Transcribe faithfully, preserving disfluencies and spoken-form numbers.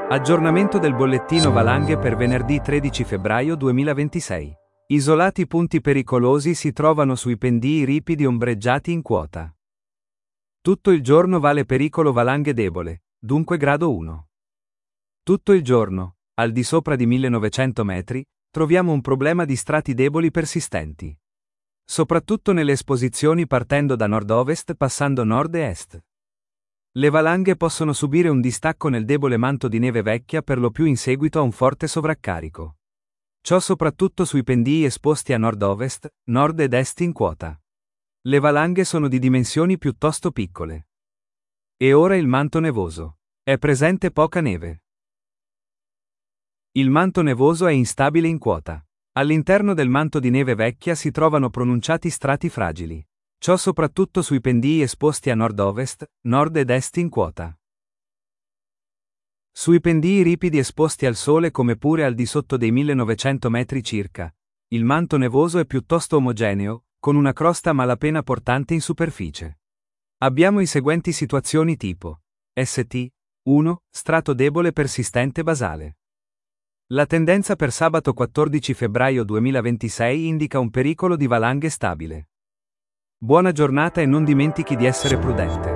Aggiornamento del bollettino valanghe per venerdì tredici febbraio duemilaventisei. Isolati punti pericolosi si trovano sui pendii ripidi ombreggiati in quota. Tutto il giorno vale pericolo valanghe debole, dunque grado uno. Tutto il giorno, al di sopra di millenovecento metri, troviamo un problema di strati deboli persistenti. Soprattutto nelle esposizioni partendo da nord-ovest passando nord e est. Le valanghe possono subire un distacco nel debole manto di neve vecchia per lo più in seguito a un forte sovraccarico. Ciò soprattutto sui pendii esposti a nord-ovest, nord ed est in quota. Le valanghe sono di dimensioni piuttosto piccole. E ora il manto nevoso. È presente poca neve. Il manto nevoso è instabile in quota. All'interno del manto di neve vecchia si trovano pronunciati strati fragili. Ciò soprattutto sui pendii esposti a nord-ovest, nord ed est in quota. Sui pendii ripidi esposti al sole come pure al di sotto dei millenovecento metri circa, il manto nevoso è piuttosto omogeneo, con una crosta a malapena portante in superficie. Abbiamo i seguenti situazioni tipo S T uno, strato debole persistente basale. La tendenza per sabato quattordici febbraio duemilaventisei indica un pericolo di valanghe stabile. Buona giornata e non dimentichi di essere prudente.